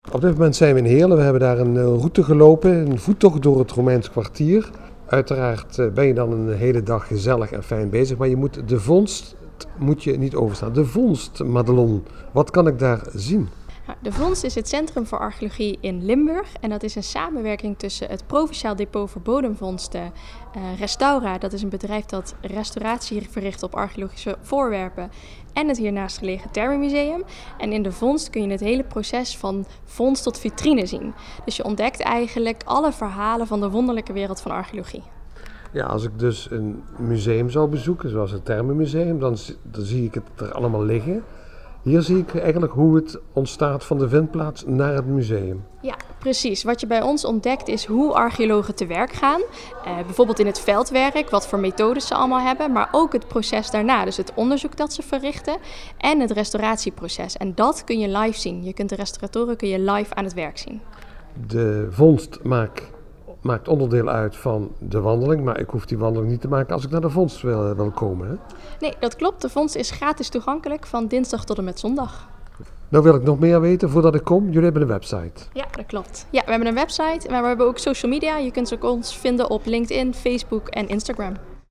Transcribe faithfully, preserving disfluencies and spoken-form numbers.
Op dit moment zijn we in Heerlen. We hebben daar een route gelopen, een voettocht door het Romeins kwartier. Uiteraard ben je dan een hele dag gezellig en fijn bezig, maar je moet de vondst moet je niet overstaan. De vondst, Madelon, wat kan ik daar zien? De Vondst is het Centrum voor Archeologie in Limburg en dat is een samenwerking tussen het Provinciaal Depot voor Bodemvondsten, uh, Restaura, dat is een bedrijf dat restauratie verricht op archeologische voorwerpen, en het hiernaast gelegen Thermenmuseum. En in de Vondst kun je het hele proces van vondst tot vitrine zien. Dus je ontdekt eigenlijk alle verhalen van de wonderlijke wereld van archeologie. Ja, als ik dus een museum zou bezoeken, zoals het Thermenmuseum, dan, dan zie ik het er allemaal liggen. Hier zie ik eigenlijk hoe het ontstaat van de vindplaats naar het museum. Ja, precies. Wat je bij ons ontdekt is hoe archeologen te werk gaan. Uh, bijvoorbeeld in het veldwerk, wat voor methodes ze allemaal hebben. Maar ook het proces daarna, dus het onderzoek dat ze verrichten. En het restauratieproces. En dat kun je live zien. Je kunt de restauratoren kun je live aan het werk zien. De vondst maakt, maakt onderdeel uit van de wandeling. Maar ik hoef die wandeling niet te maken als ik naar de vondst wil, wil komen. Hè? Nee, dat klopt. De vondst is gratis toegankelijk van dinsdag tot en met zondag. Nou wil ik nog meer weten voordat ik kom. Jullie hebben een website. Ja, dat klopt. Ja, we hebben een website, maar we hebben ook social media. Je kunt ons vinden op LinkedIn, Facebook en Instagram.